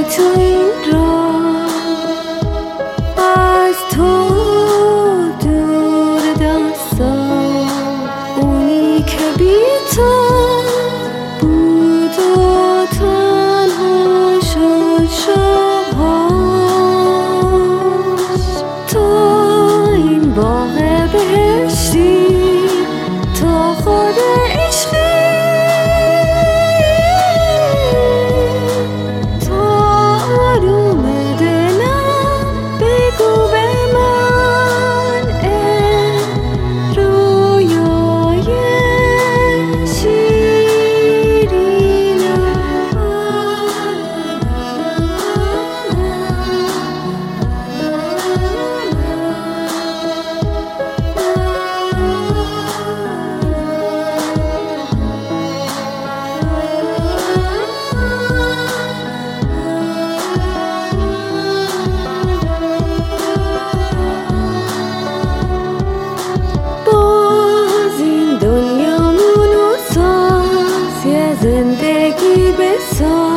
تو این راه، از تو دور دستم، اونی که بی تو بود و تنها شد شبهاش. تو این باغ بهشتی، تو خود عشقی، تو آروم دلم بگو به من رویای شیرینم. زندگی بساز.